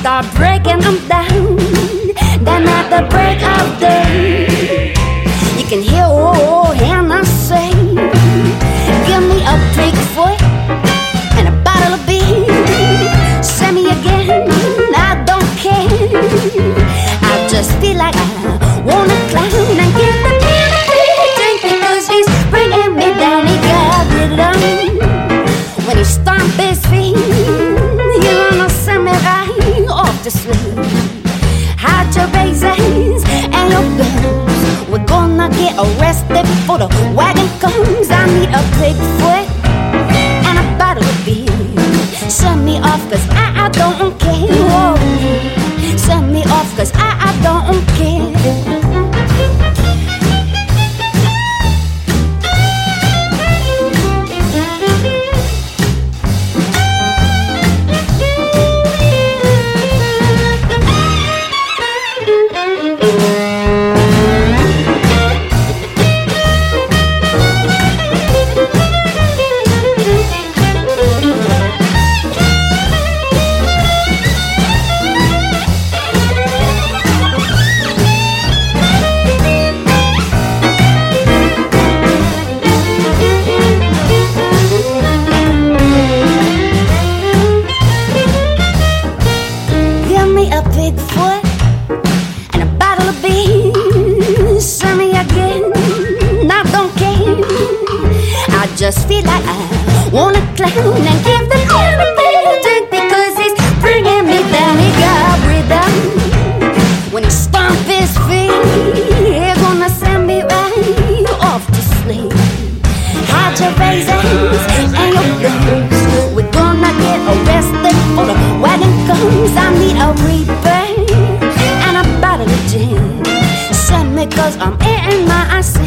start breaking them down. Then at the break of day, you can hear old Hannah say, give me a big foot and a bottle of beer. Send me again, I don't care. I just feel like I wanna clown and give the man a big drink because he's bringing me down. He got it on when he stomp his feet. You're gonna send me right off to sleep. Hide your razors and your guns. We're gonna get arrested before the wagon comes. I need a big foot and a bottle of beer. Send me off cause I don't care. Whoa. Send me off cause I don't care. Just feel like I wanna clown and give the man a big drink because he's bringing me down. He got rhythm when he stomp his feet. He's gonna send me right off to sleep. Hide your razors and your guns. We're gonna get arrested before the wagon comes. I need a reaper and a bottle of gin. Send me cause I'm in my